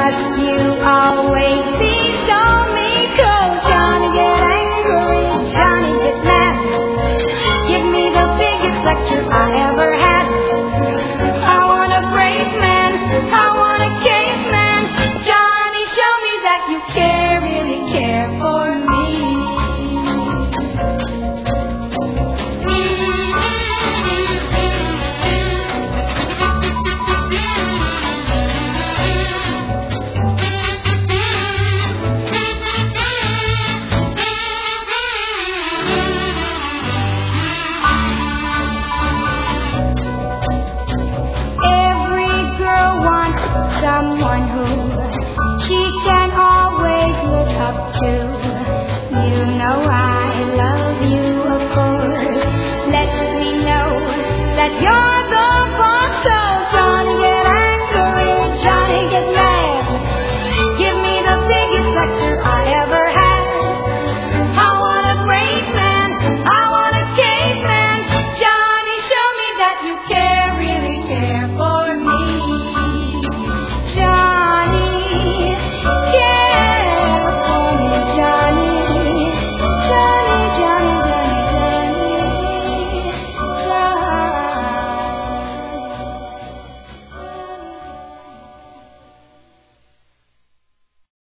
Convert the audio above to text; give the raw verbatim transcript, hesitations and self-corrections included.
but you always seem so mean. Cause Johnny get angry, Johnny get mad. Give me the biggest lecture I ever had. I want a brave man, I want a caveman. Johnny, show me that you care, really care for me. Someone who she can always look up to. You know I love you, of course. Let me know that you're